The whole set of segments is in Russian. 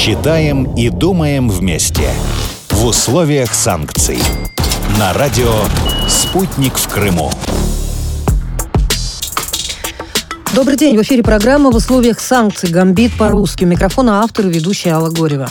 Считаем и думаем вместе. В условиях санкций. На радио «Спутник в Крыму». Добрый день. В эфире программа «В условиях санкций. Гамбит по-русски». У микрофона автор и ведущая Алла Горева.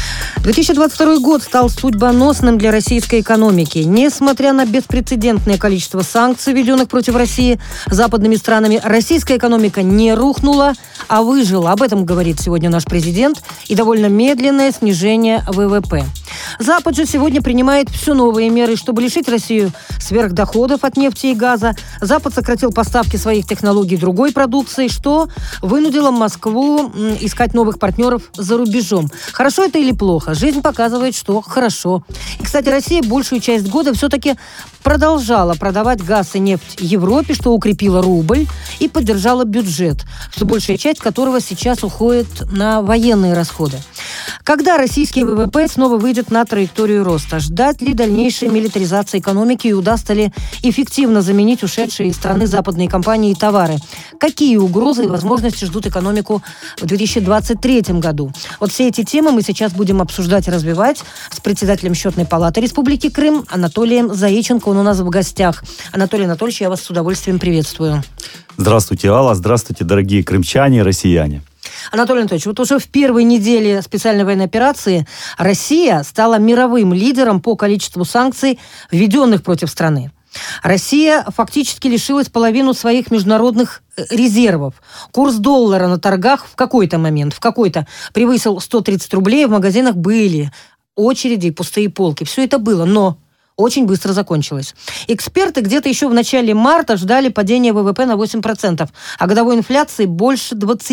2022 год стал судьбоносным для российской экономики. Несмотря на беспрецедентное количество санкций, введенных против России западными странами, российская экономика не рухнула, а выжила. Об этом говорит сегодня наш президент. И довольно медленное снижение ВВП. Запад же сегодня принимает все новые меры, чтобы лишить Россию сверхдоходов от нефти и газа. Запад сократил поставки своих технологий другой продукции, что вынудило Москву искать новых партнеров за рубежом. Хорошо это или плохо? Жизнь показывает, что хорошо. И, кстати, Россия большую часть года все-таки продолжала продавать газ и нефть Европе, что укрепило рубль и поддержало бюджет, что большая часть которого сейчас уходит на военные расходы. Когда российский ВВП снова выйдет на траекторию роста? Ждать ли дальнейшей милитаризации экономики и удастся ли эффективно заменить ушедшие из страны западные компании и товары? Какие угрозы и возможности ждут экономику в 2023 году? Вот все эти темы мы сейчас будем обсуждать и развивать с председателем Счетной палаты Республики Крым Анатолием Заиченко. Он у нас в гостях. Анатолий Анатольевич, я вас с удовольствием приветствую. Здравствуйте, Алла. Здравствуйте, дорогие крымчане и россияне. Анатолий Анатольевич, вот уже в первой неделе специальной военной операции Россия стала мировым лидером по количеству санкций, введенных против страны. Россия фактически лишилась половину своих международных резервов. Курс доллара на торгах в какой-то момент, превысил 130 рублей, в магазинах были очереди и пустые полки. Все это было, но очень быстро закончилось. Эксперты где-то еще в начале марта ждали падения ВВП на 8%, а годовой инфляции больше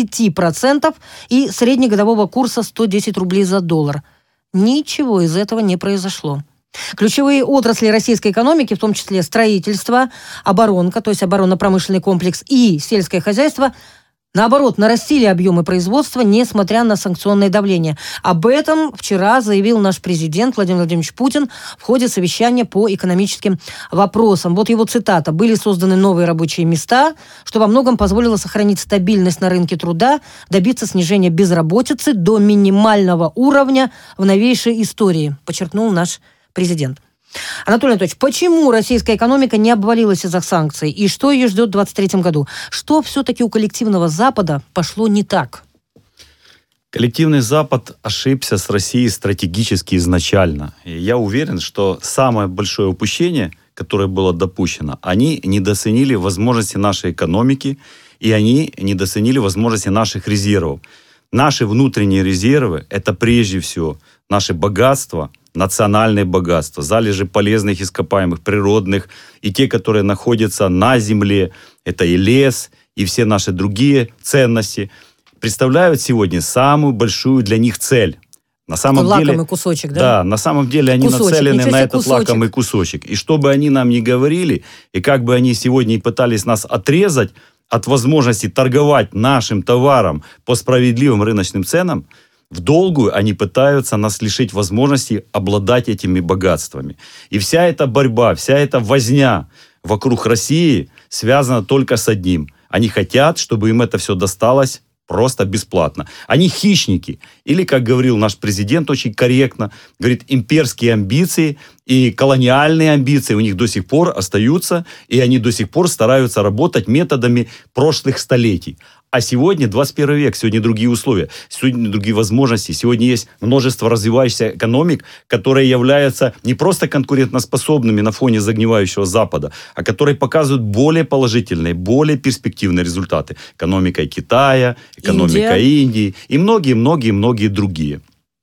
20% и среднегодового курса 110 рублей за доллар. Ничего из этого не произошло. Ключевые отрасли российской экономики, в том числе строительство, оборонка, то есть оборонно-промышленный комплекс и сельское хозяйство, наоборот, нарастили объемы производства, несмотря на санкционное давление. Об этом вчера заявил наш президент Владимир Владимирович Путин в ходе совещания по экономическим вопросам. Вот его цитата. «Были созданы новые рабочие места, что во многом позволило сохранить стабильность на рынке труда, добиться снижения безработицы до минимального уровня в новейшей истории», подчеркнул наш президент. Анатолий Анатольевич, почему российская экономика не обвалилась из-за санкций? И что ее ждет в 2023 году? Что все-таки у коллективного Запада пошло не так? Коллективный Запад ошибся с Россией стратегически изначально. И я уверен, что самое большое упущение, которое было допущено, они недооценили возможности нашей экономики, и они недооценили возможности наших резервов. Наши внутренние резервы – это прежде всего наши богатства, национальные богатства, залежи полезных ископаемых, природных, и те, которые находятся на земле, это и лес, и все наши другие ценности, представляют сегодня самую большую для них цель. На самом деле, лакомый кусочек, да? Да, на самом деле они нацелены на этот лакомый кусочек. И что бы они нам ни говорили, и как бы они сегодня и пытались нас отрезать от возможности торговать нашим товаром по справедливым рыночным ценам, в долгую они пытаются нас лишить возможности обладать этими богатствами. И вся эта борьба, вся эта возня вокруг России связана только с одним. Они хотят, чтобы им это все досталось просто бесплатно. Они хищники. Или, как говорил наш президент очень корректно, говорит, имперские амбиции и колониальные амбиции у них до сих пор остаются, и они до сих пор стараются работать методами прошлых столетий. А сегодня 21 век, сегодня другие условия, сегодня другие возможности. Сегодня есть множество развивающихся экономик, которые являются не просто конкурентоспособными на фоне загнивающего Запада, а которые показывают более положительные, более перспективные результаты. Экономика Китая, экономика Индии и многие-многие-многие другие.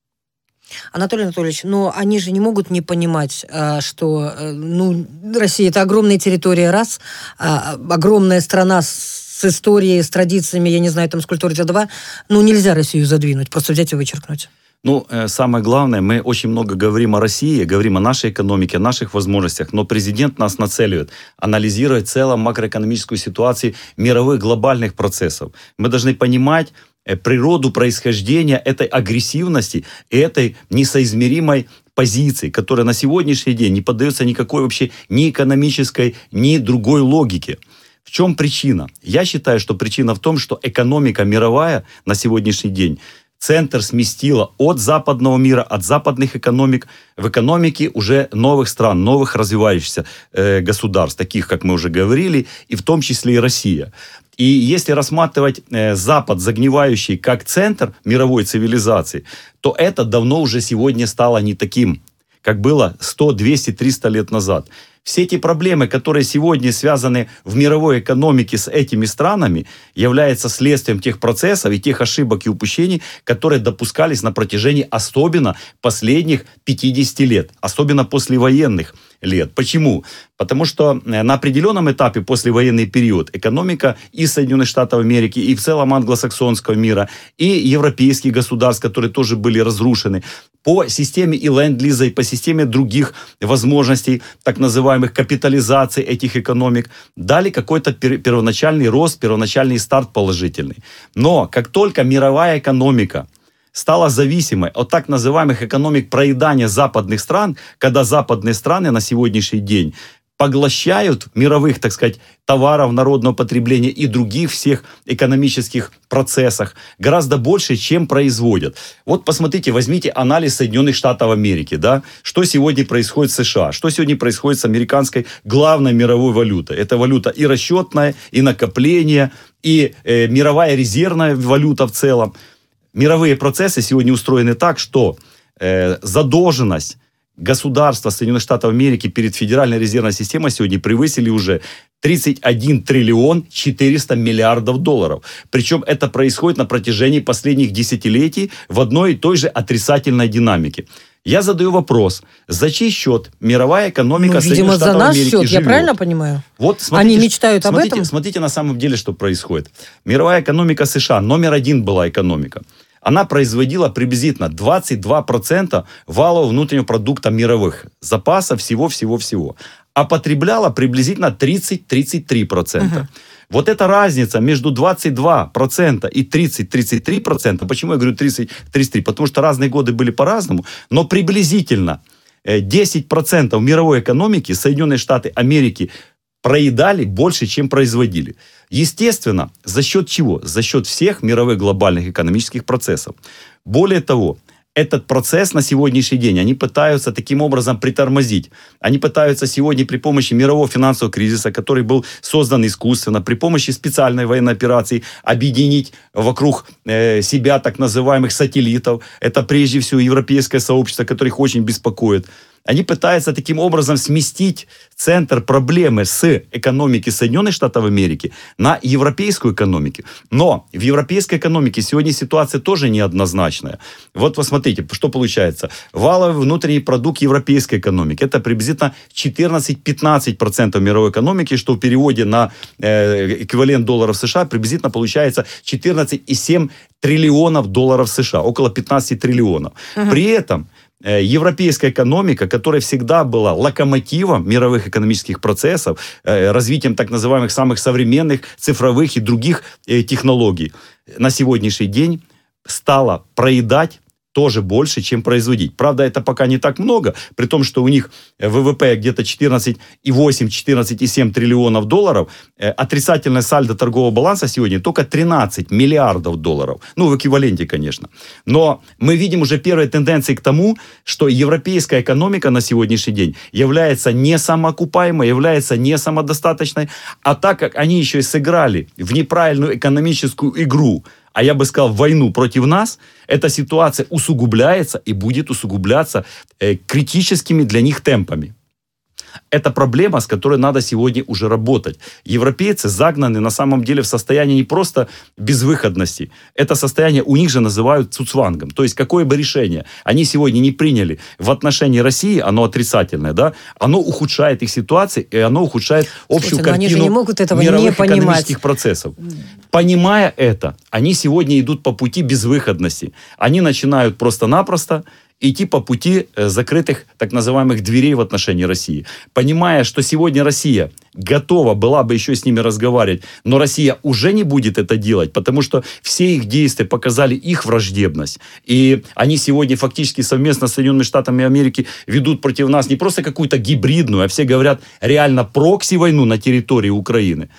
Анатолий Анатольевич, но они же не могут не понимать, что Россия – это огромная территория, огромная страна с историей, с традициями, я не знаю, там, с культурой, два, нельзя Россию задвинуть, просто взять и вычеркнуть. Самое главное, мы очень много говорим о России, говорим о нашей экономике, о наших возможностях, но президент нас нацеливает анализировать в целом макроэкономическую ситуацию мировых глобальных процессов. Мы должны понимать природу происхождения этой агрессивности и этой несоизмеримой позиции, которая на сегодняшний день не поддается никакой вообще ни экономической, ни другой логике. В чем причина? Я считаю, что причина в том, что экономика мировая на сегодняшний день центр сместило от западного мира, от западных экономик в экономики уже новых стран, новых развивающихся государств, таких, как мы уже говорили, и в том числе и Россия. И если рассматривать Запад, загнивающий, как центр мировой цивилизации, то это давно уже сегодня стало не таким, как было 100, 200, 300 лет назад. Все эти проблемы, которые сегодня связаны в мировой экономике с этими странами, являются следствием тех процессов и тех ошибок и упущений, которые допускались на протяжении особенно последних 50 лет, особенно послевоенных лет. Почему? Потому что на определенном этапе, послевоенный период, экономика и Соединенных Штатов Америки, и в целом англосаксонского мира, и европейских государств, которые тоже были разрушены, по системе и ленд-лиза, и по системе других возможностей, так называемых капитализаций этих экономик, дали какой-то первоначальный рост, первоначальный старт положительный. Но как только мировая экономика стала зависимой от так называемых экономик проедания западных стран, когда западные страны на сегодняшний день поглощают мировых, так сказать, товаров народного потребления и других всех экономических процессах гораздо больше, чем производят. Вот посмотрите, возьмите анализ Соединенных Штатов Америки, да, что сегодня происходит в США, что сегодня происходит с американской главной мировой валютой. Это валюта и расчетная, и накопление, и мировая резервная валюта в целом. Мировые процессы сегодня устроены так, что задолженность государства Соединенных Штатов Америки перед Федеральной резервной системой сегодня превысили уже 31 триллион 400 миллиардов долларов. Причем это происходит на протяжении последних десятилетий в одной и той же отрицательной динамике. Я задаю вопрос, за чей счет мировая экономика Соединенных Штатов Америки живет? Видимо, за наш счет, я правильно понимаю? Вот, смотрите, они мечтают об этом? Смотрите на самом деле, что происходит. Мировая экономика США, номер один была экономика. Она производила приблизительно 22% валового внутреннего продукта мировых запасов всего-всего-всего. А потребляла приблизительно 30-33%. Вот эта разница между 22% и 30-33%, почему я говорю 30-33%? Потому что разные годы были по-разному, но приблизительно 10% мировой экономики Соединенные Штаты Америки проедали больше, чем производили. Естественно, за счет чего? За счет всех мировых глобальных экономических процессов. Более того, этот процесс на сегодняшний день они пытаются таким образом притормозить. Они пытаются сегодня при помощи мирового финансового кризиса, который был создан искусственно, при помощи специальной военной операции объединить вокруг себя так называемых сателлитов. Это прежде всего европейское сообщество, которое их очень беспокоит. Они пытаются таким образом сместить центр проблемы с экономики Соединенных Штатов Америки на европейскую экономику. Но в европейской экономике сегодня ситуация тоже неоднозначная. Вот посмотрите, что получается. Валовый внутренний продукт европейской экономики – это приблизительно 14-15% мировой экономики, что в переводе на эквивалент долларов США приблизительно получается 14,7 триллионов долларов США, около 15 триллионов. При этом европейская экономика, которая всегда была локомотивом мировых экономических процессов, развитием так называемых самых современных цифровых и других технологий, на сегодняшний день стала проедать тоже больше, чем производить. Правда, это пока не так много, при том, что у них ВВП где-то 14,8-14,7 триллионов долларов, отрицательное сальдо торгового баланса сегодня только 13 миллиардов долларов. Ну, в эквиваленте, конечно. Но мы видим уже первые тенденции к тому, что европейская экономика на сегодняшний день является не самоокупаемой, является не самодостаточной, а так как они еще и сыграли в неправильную экономическую игру, а я бы сказал, войну против нас, эта ситуация усугубляется и будет усугубляться критическими для них темпами. Это проблема, с которой надо сегодня уже работать. Европейцы загнаны на самом деле в состояние не просто безвыходности. Это состояние у них же называют цуцвангом. То есть, какое бы решение они сегодня не приняли в отношении России, оно отрицательное, да, оно ухудшает их ситуацию, и оно ухудшает общую картину они же не могут этого мировых не экономических процессов. Понимая это, они сегодня идут по пути безвыходности. Они начинают просто-напросто идти по пути закрытых так называемых дверей в отношении России. Понимая, что сегодня Россия готова была бы еще с ними разговаривать, но Россия уже не будет это делать, потому что все их действия показали их враждебность. И они сегодня фактически совместно с Соединенными Штатами Америки ведут против нас не просто какую-то гибридную, а все говорят реально прокси-войну на территории Украины.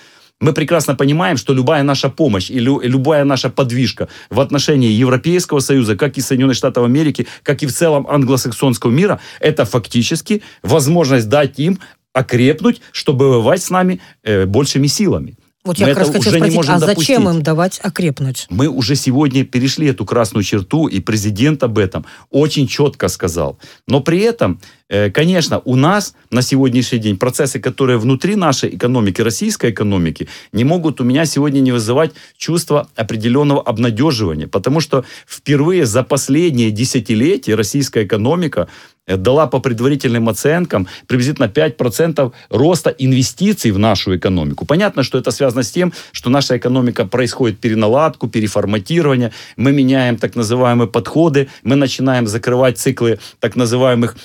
Мы прекрасно понимаем, что любая наша помощь и любая наша подвижка в отношении Европейского Союза, как и Соединенных Штатов Америки, как и в целом англосаксонского мира, это фактически возможность дать им окрепнуть, чтобы воевать с нами большими силами. Вот я как раз хочу спросить, а зачем им давать окрепнуть? Мы уже сегодня перешли эту красную черту, и президент об этом очень четко сказал. Но при этом, конечно, у нас на сегодняшний день процессы, которые внутри нашей экономики, российской экономики, не могут у меня сегодня не вызывать чувство определенного обнадеживания. Потому что впервые за последние десятилетия российская экономика дала по предварительным оценкам приблизительно 5% роста инвестиций в нашу экономику. Понятно, что это связано с тем, что наша экономика происходит переналадку, переформатирование. Мы меняем так называемые подходы, мы начинаем закрывать циклы так называемых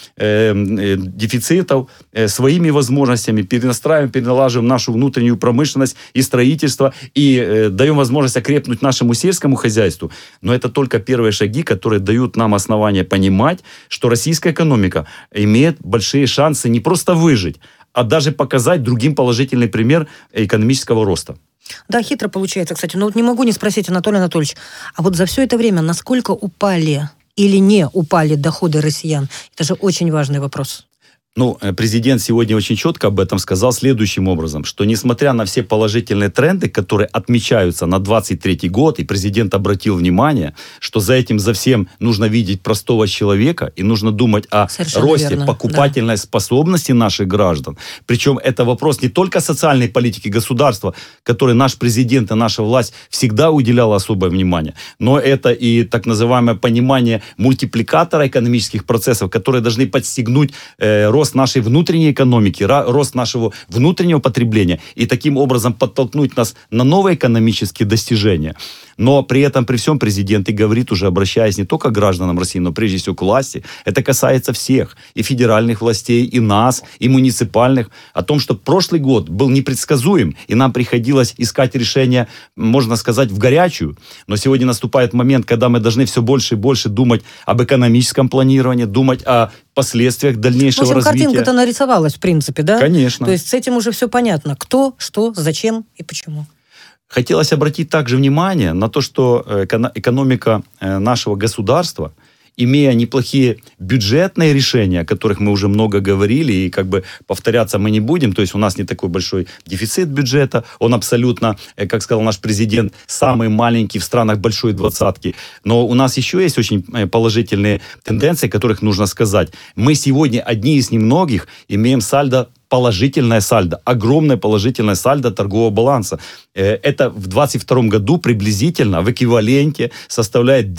дефицитов своими возможностями, перенастраиваем, переналаживаем нашу внутреннюю промышленность и строительство, и даем возможность окрепнуть нашему сельскому хозяйству. Но это только первые шаги, которые дают нам основания понимать, что российская экономика имеет большие шансы не просто выжить, а даже показать другим положительный пример экономического роста. Да, хитро получается, кстати. Но вот не могу не спросить, Анатолий Анатольевич, а вот за все это время насколько упали или не упали доходы россиян? Это же очень важный вопрос. Президент сегодня очень четко об этом сказал следующим образом, что несмотря на все положительные тренды, которые отмечаются на 2023 год, и президент обратил внимание, что за всем нужно видеть простого человека, и нужно думать о росте покупательной способности наших граждан. Причем это вопрос не только социальной политики государства, которой наш президент и наша власть всегда уделяла особое внимание, но это и так называемое понимание мультипликатора экономических процессов, которые должны подстегнуть рост нашей внутренней экономики, рост нашего внутреннего потребления и таким образом подтолкнуть нас на новые экономические достижения. Но при этом, при всем, президент и говорит, уже обращаясь не только к гражданам России, но прежде всего к власти, это касается всех, и федеральных властей, и нас, и муниципальных, о том, что прошлый год был непредсказуем, и нам приходилось искать решения, можно сказать, в горячую. Но сегодня наступает момент, когда мы должны все больше и больше думать об экономическом планировании, думать о последствиях дальнейшего развития. Картинка-то нарисовалась, в принципе, да? Конечно. То есть с этим уже все понятно. Кто, что, зачем и почему. Хотелось обратить также внимание на то, что экономика нашего государства, имея неплохие бюджетные решения, о которых мы уже много говорили, и повторяться мы не будем, то есть у нас не такой большой дефицит бюджета, он абсолютно, как сказал наш президент, самый маленький в странах большой двадцатки, но у нас еще есть очень положительные тенденции, о которых нужно сказать. Мы сегодня одни из немногих имеем положительное сальдо, огромное положительное сальдо торгового баланса. Это в 2022 году приблизительно в эквиваленте составляет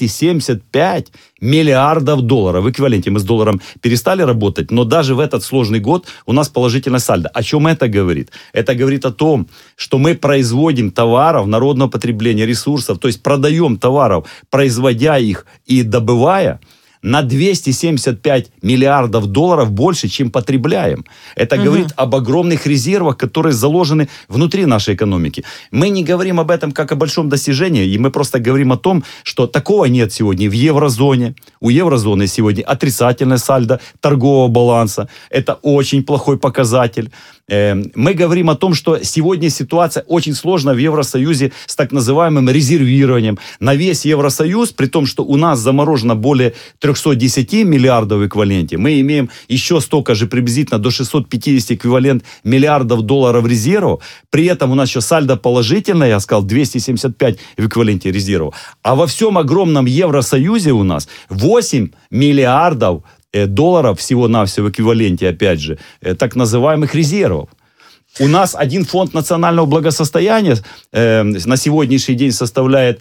275 миллиардов долларов. В эквиваленте мы с долларом перестали работать, но даже в этот сложный год у нас положительное сальдо. О чем это говорит? Это говорит о том, что мы производим товаров народного потребления, ресурсов, то есть продаем товаров, производя их и добывая, на 275 миллиардов долларов больше, чем потребляем. Это говорит об огромных резервах, которые заложены внутри нашей экономики. Мы не говорим об этом как о большом достижении, и мы просто говорим о том, что такого нет сегодня в еврозоне. У еврозоны сегодня отрицательное сальдо торгового баланса. Это очень плохой показатель. Мы говорим о том, что сегодня ситуация очень сложна в Евросоюзе с так называемым резервированием. На весь Евросоюз, при том, что у нас заморожено более 310 миллиардов в эквиваленте, мы имеем еще столько же, приблизительно до 650 эквивалент миллиардов долларов резервов. При этом у нас еще сальдо положительное, я сказал, 275 в эквиваленте резервов. А во всем огромном Евросоюзе у нас 8 миллиардов долларов всего-навсего в эквиваленте, опять же, так называемых резервов. У нас один фонд национального благосостояния на сегодняшний день составляет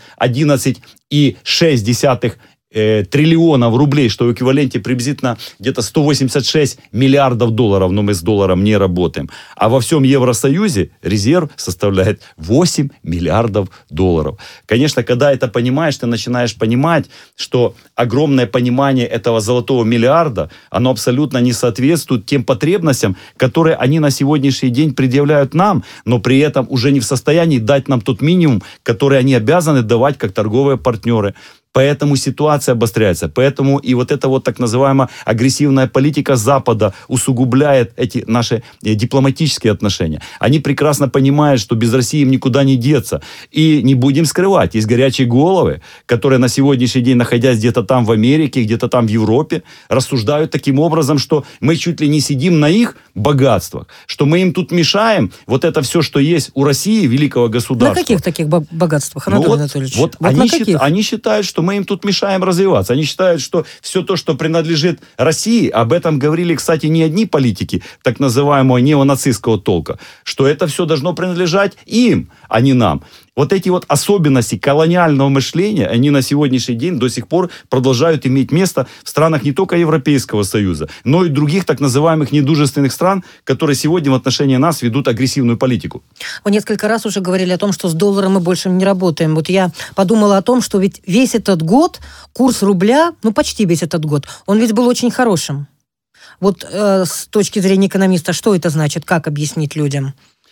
11,6 триллионов рублей, что в эквиваленте приблизительно где-то 186 миллиардов долларов, но мы с долларом не работаем. А во всем Евросоюзе резерв составляет 8 миллиардов долларов. Конечно, когда это понимаешь, ты начинаешь понимать, что огромное понимание этого золотого миллиарда, оно абсолютно не соответствует тем потребностям, которые они на сегодняшний день предъявляют нам, но при этом уже не в состоянии дать нам тот минимум, который они обязаны давать как торговые партнеры. Поэтому ситуация обостряется. Поэтому и вот эта вот так называемая агрессивная политика Запада усугубляет эти наши дипломатические отношения. Они прекрасно понимают, что без России им никуда не деться. И не будем скрывать, есть горячие головы, которые на сегодняшний день, находясь где-то там в Америке, где-то там в Европе, рассуждают таким образом, что мы чуть ли не сидим на их богатствах, что мы им тут мешаем вот это все, что есть у России, великого государства. На каких таких богатствах, Анатолий Анатольевич? Вот они считают, что мы им тут мешаем развиваться. Они считают, что все то, что принадлежит России, об этом говорили, кстати, не одни политики так называемого неонацистского толка, что это все должно принадлежать им, а не нам. Вот эти вот особенности колониального мышления, они на сегодняшний день до сих пор продолжают иметь место в странах не только Европейского Союза, но и других так называемых недружественных стран, которые сегодня в отношении нас ведут агрессивную политику. Вы несколько раз уже говорили о том, что с долларом мы больше не работаем. Вот я подумала о том, что ведь весь этот год курс рубля, почти весь этот год, он ведь был очень хорошим. Вот с точки зрения экономиста, что это значит? Как объяснить людям?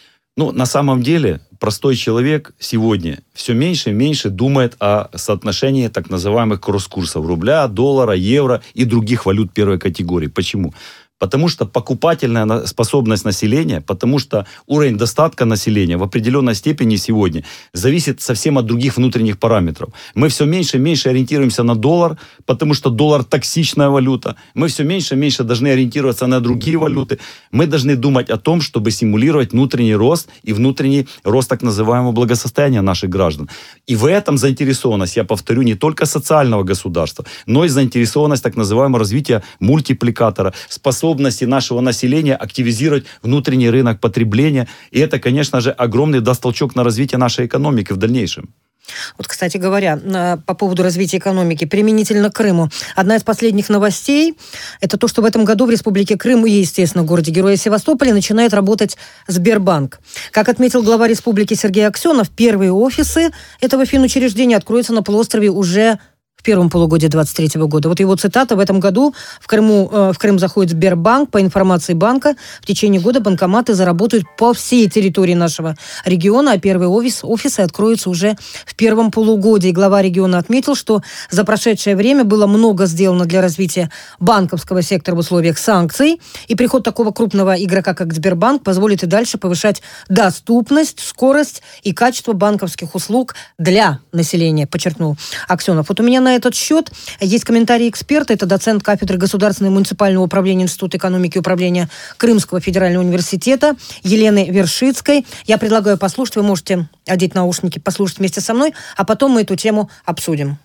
На самом деле, простой человек сегодня все меньше и меньше думает о соотношении так называемых кросс-курсов рубля, доллара, евро и других валют первой категории. Почему? Потому что покупательная способность населения, потому что уровень достатка населения в определенной степени сегодня зависит совсем от других внутренних параметров. Мы все меньше и меньше ориентируемся на доллар, потому что доллар токсичная валюта. Мы все меньше и меньше должны ориентироваться на другие валюты. Мы должны думать о том, чтобы стимулировать внутренний рост и внутренний рост так называемого благосостояния наших граждан. И в этом заинтересованность, я повторю, не только социального государства, но и заинтересованность так называемого развития мультипликатора, способности нашего населения активизировать внутренний рынок потребления. И это, конечно же, огромный даст толчок на развитие нашей экономики в дальнейшем. Вот, кстати говоря, по поводу развития экономики, применительно к Крыму. Одна из последних новостей – это то, что в этом году в Республике Крым и, естественно, в городе-герое Севастополе начинает работать Сбербанк. Как отметил глава республики Сергей Аксенов, первые офисы этого финучреждения откроются на полуострове уже в первом полугодии 2023 года. Вот его цитата: в этом году в Крым заходит Сбербанк. По информации банка, в течение года банкоматы заработают по всей территории нашего региона, а первые офисы откроются уже в первом полугодии. Глава региона отметил, что за прошедшее время было много сделано для развития банковского сектора в условиях санкций, и приход такого крупного игрока, как Сбербанк, позволит и дальше повышать доступность, скорость и качество банковских услуг для населения, подчеркнул Аксенов. Вот у меня на этот счет есть комментарий эксперта. Это доцент кафедры государственного и муниципального управления Института экономики и управления Крымского федерального университета Елены Вершицкой. Я предлагаю послушать. Вы можете одеть наушники, послушать вместе со мной, а потом мы эту тему обсудим.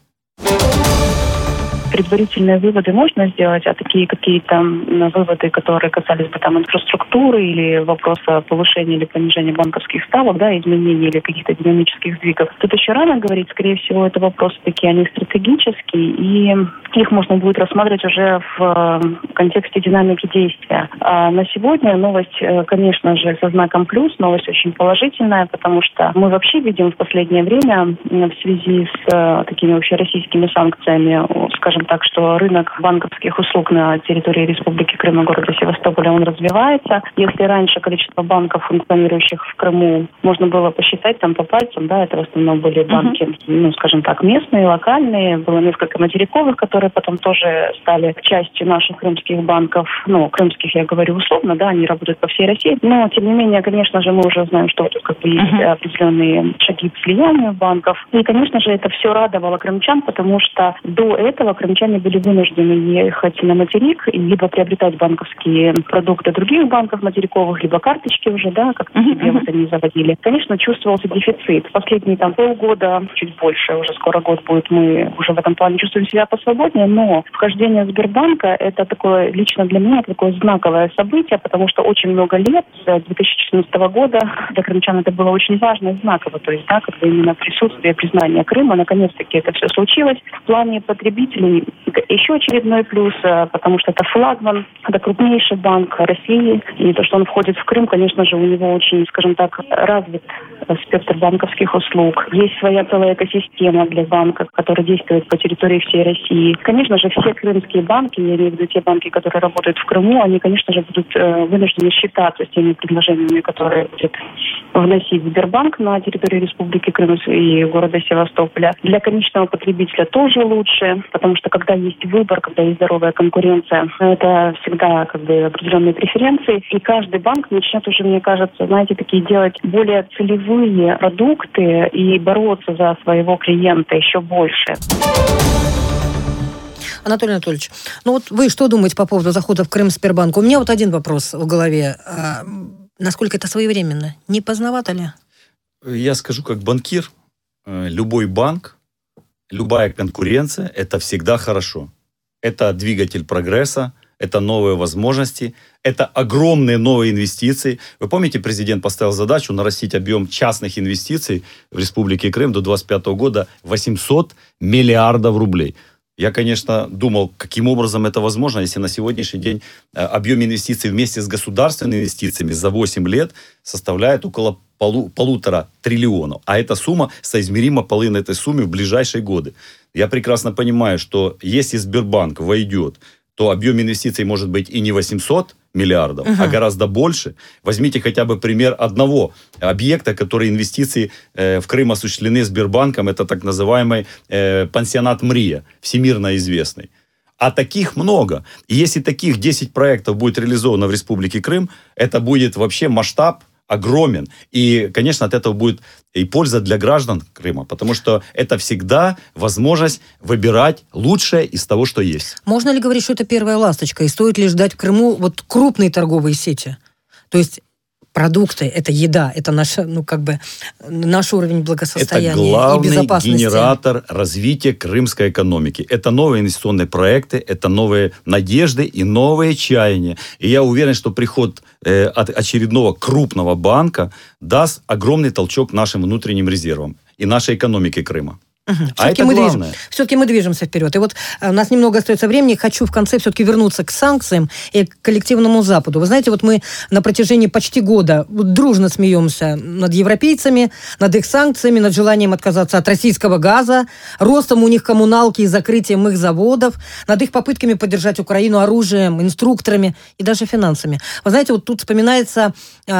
Предварительные выводы можно сделать, а такие какие-то выводы, которые касались бы инфраструктуры или вопроса повышения или понижения банковских ставок, изменений или каких-то динамических сдвигов. Тут еще рано говорить, скорее всего, это вопросы такие, они стратегические, и их можно будет рассматривать уже в контексте динамики действия. А на сегодня новость, конечно же, со знаком плюс, новость очень положительная, потому что мы вообще видим в последнее время в связи с такими общероссийскими санкциями, скажем так, что рынок банковских услуг на территории Республики Крым и города Севастополя, он развивается. Если раньше количество банков, функционирующих в Крыму, можно было посчитать по пальцам, это в основном были банки, скажем так, местные, локальные, было несколько материковых, которые потом тоже стали частью наших крымских банков, крымских я говорю условно, они работают по всей России, но тем не менее, конечно же, мы уже знаем, что тут есть определенные шаги к слиянию банков, и, конечно же, это все радовало крымчан, потому что до этого крымчане были вынуждены ехать на материк и либо приобретать банковские продукты других банков материковых, либо карточки уже, как-то себе вот они заводили. Конечно, чувствовался дефицит. Последние полгода, чуть больше, уже скоро год будет, мы уже в этом плане чувствуем себя посвободнее, но вхождение Сбербанка – это такое, лично для меня, такое знаковое событие, потому что очень много лет, с 2014 года, для крымчан это было очень важно и знаково, то есть, когда именно присутствие, признание Крыма, наконец-таки это все случилось. В плане потребителей еще очередной плюс, потому что это флагман, это крупнейший банк России, и то, что он входит в Крым, конечно же, у него очень, скажем так, развит спектр банковских услуг. Есть своя целая экосистема для банков, которая действует по территории всей России. Конечно же, все крымские банки, я имею в виду те банки, которые работают в Крыму, они, конечно же, будут вынуждены считаться с теми предложениями, которые будет вносить Сбербанк на территорию Республики Крым и города Севастополя. Для конечного потребителя тоже лучше, потому что когда есть выбор, когда есть здоровая конкуренция, это всегда определенные преференции. И каждый банк начнет уже, мне кажется, знаете, такие делать более целевые продукты и бороться за своего клиента еще больше. Анатолий Анатольевич, вы что думаете по поводу захода в Крым Сбербанка? У меня один вопрос в голове. Насколько это своевременно? Не поздновато ли? Я скажу как банкир, любой банк, любая конкуренция – это всегда хорошо. Это двигатель прогресса, это новые возможности, это огромные новые инвестиции. Вы помните, президент поставил задачу нарастить объем частных инвестиций в Республике Крым до 2025 года 800 миллиардов рублей. Я, конечно, думал, каким образом это возможно, если на сегодняшний день объем инвестиций вместе с государственными инвестициями за 8 лет составляет около 1,5 триллиона. А эта сумма соизмерима половиной этой суммы в ближайшие годы. Я прекрасно понимаю, что если Сбербанк войдет, то объем инвестиций может быть и не 800 миллиардов, а гораздо больше. Возьмите хотя бы пример одного объекта, который инвестиции в Крым осуществлены Сбербанком. Это так называемый пансионат «Мрия», всемирно известный. А таких много. И если таких 10 проектов будет реализовано в Республике Крым, это будет вообще масштаб огромен. И, конечно, от этого будет и польза для граждан Крыма, потому что это всегда возможность выбирать лучшее из того, что есть. Можно ли говорить, что это первая ласточка, и стоит ли ждать в Крыму крупные торговые сети? То есть продукты, это еда, это наш уровень благосостояния и безопасности. Это главный генератор развития крымской экономики. Это новые инвестиционные проекты, это новые надежды и новые чаяния. И я уверен, что приход от очередного крупного банка даст огромный толчок нашим внутренним резервам и нашей экономике Крыма. Все-таки мы движемся вперед. И у нас немного остается времени. Хочу в конце все-таки вернуться к санкциям и к коллективному Западу. Вы знаете, мы на протяжении почти года дружно смеемся над европейцами, над их санкциями, над желанием отказаться от российского газа, ростом у них коммуналки и закрытием их заводов, над их попытками поддержать Украину оружием, инструкторами и даже финансами. Вы знаете, тут вспоминается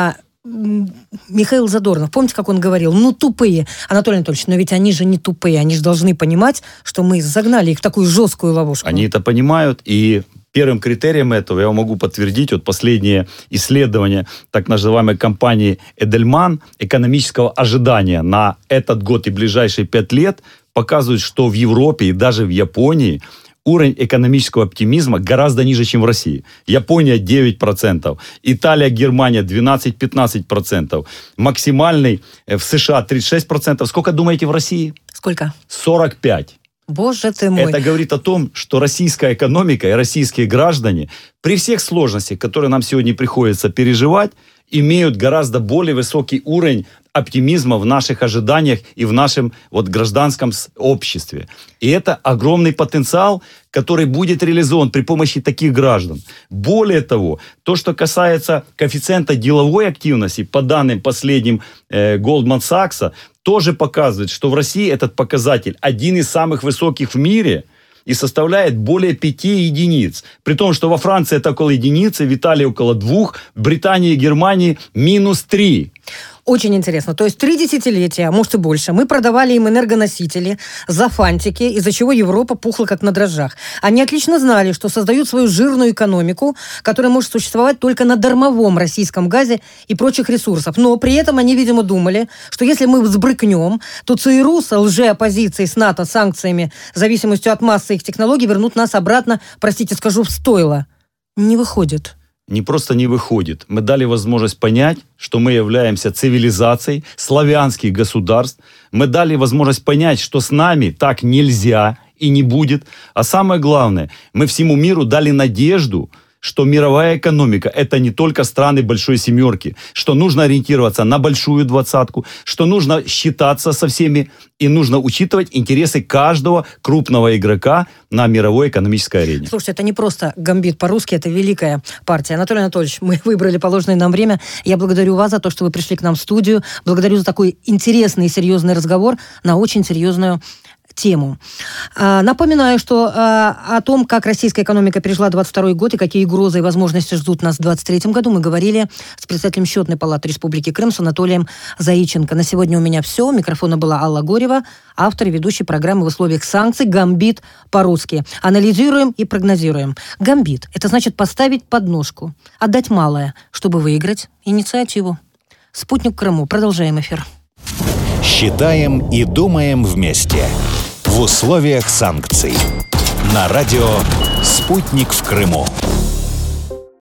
Михаил Задорнов. Помните, как он говорил? Тупые. Анатолий Анатольевич, но ведь они же не тупые. Они же должны понимать, что мы загнали их в такую жесткую ловушку. Они это понимают, и первым критерием этого, я могу подтвердить, последнее исследование так называемой компании «Эдельман» экономического ожидания на этот год и ближайшие 5 лет показывают, что в Европе и даже в Японии уровень экономического оптимизма гораздо ниже, чем в России. Япония 9%, Италия, Германия 12-15%, максимальный в США 36%. Сколько думаете в России? Сколько? 45%. Боже ты мой. Это говорит о том, что российская экономика и российские граждане при всех сложностях, которые нам сегодня приходится переживать, имеют гораздо более высокий уровень оптимизма в наших ожиданиях и в нашем гражданском обществе. И это огромный потенциал, который будет реализован при помощи таких граждан. Более того, то, что касается коэффициента деловой активности, по данным последним Goldman Sachs, тоже показывает, что в России этот показатель один из самых высоких в мире и составляет более 5 единиц. При том, что во Франции это около единицы, в Италии около 2, в Британии и Германии -3. Очень интересно. То есть 3 десятилетия, а может и больше, мы продавали им энергоносители за фантики, из-за чего Европа пухла как на дрожжах. Они отлично знали, что создают свою жирную экономику, которая может существовать только на дармовом российском газе и прочих ресурсах. Но при этом они, видимо, думали, что если мы взбрыкнем, то ЦРУ с лжеоппозицией, с НАТО, санкциями, зависимостью от массы их технологий, вернут нас обратно, простите, скажу, в стойло. Не выходит. Не просто не выходит. Мы дали возможность понять, что мы являемся цивилизацией славянских государств. Мы дали возможность понять, что с нами так нельзя и не будет. А самое главное, мы всему миру дали надежду, что мировая экономика – это не только страны Большой Семерки, что нужно ориентироваться на Большую Двадцатку, что нужно считаться со всеми и нужно учитывать интересы каждого крупного игрока на мировой экономической арене. Слушайте, это не просто гамбит по-русски, это великая партия. Анатолий Анатольевич, мы выбрали положенное нам время. Я благодарю вас за то, что вы пришли к нам в студию. Благодарю за такой интересный и серьезный разговор на очень серьезную тему. Напоминаю, что о том, как российская экономика пережила 22 год и какие угрозы и возможности ждут нас в 23 году, мы говорили с председателем Счетной палаты Республики Крым с Анатолием Заиченко. На сегодня у меня все. У микрофона была Алла Горева, автор и ведущий программы «В условиях санкций» «Гамбит» по-русски. Анализируем и прогнозируем. Гамбит – это значит поставить подножку, отдать малое, чтобы выиграть инициативу. «Спутник в Крыму». Продолжаем эфир. Считаем и думаем вместе. В условиях санкций. На радио «Спутник в Крыму».